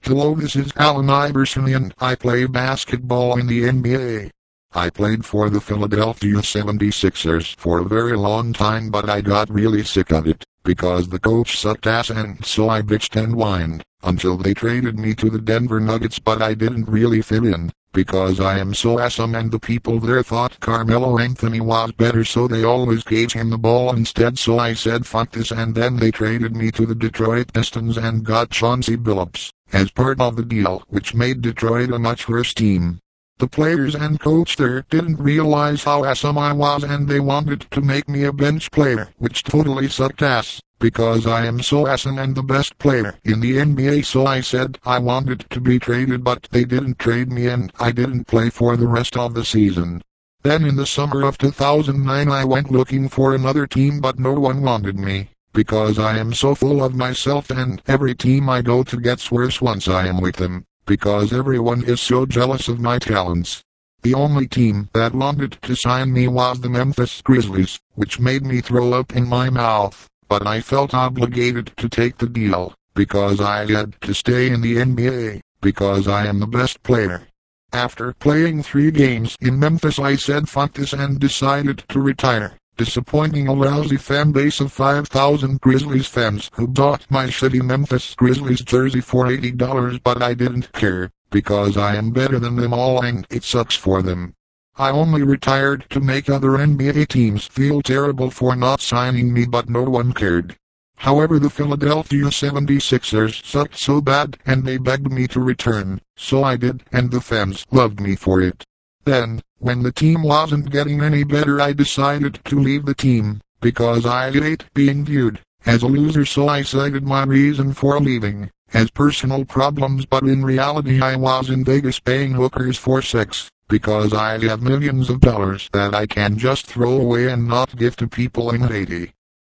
Hello, this is Allen Iverson and I play basketball in the NBA. I played for the Philadelphia 76ers for a very long time, but I got really sick of it because the coach sucked ass, and so I bitched and whined until they traded me to the Denver Nuggets, but I didn't really fit in because I am so awesome and the people there thought Carmelo Anthony was better, so they always gave him the ball instead. So I said fuck this, and then they traded me to the Detroit Pistons and got Chauncey Billups as part of the deal, which made Detroit a much worse team. The players and coach there didn't realize how awesome I was, and they wanted to make me a bench player, which totally sucked ass because I am so awesome and the best player in the NBA. So I said I wanted to be traded, but they didn't trade me and I didn't play for the rest of the season. Then in the summer of 2009 I went looking for another team, but no one wanted me because I am so full of myself, and every team I go to gets worse once I am with them because everyone is so jealous of my talents. The only team that wanted to sign me was the Memphis Grizzlies, which made me throw up in my mouth, but I felt obligated to take the deal because I had to stay in the NBA because I am the best player. After playing 3 games in Memphis I said fuck this and decided to retire, disappointing a lousy fan base of 5,000 Grizzlies fans who bought my shitty Memphis Grizzlies jersey for $80, but I didn't care because I am better than them all and it sucks for them. I only retired to make other NBA teams feel terrible for not signing me, but no one cared. However, the Philadelphia 76ers sucked so bad and they begged me to return, so I did, and the fans loved me for it. Then, when the team wasn't getting any better, I decided to leave the team because I hate being viewed as a loser, so I cited my reason for leaving as personal problems, but in reality I was in Vegas paying hookers for sex because I have millions of dollars that I can just throw away and not give to people in Haiti.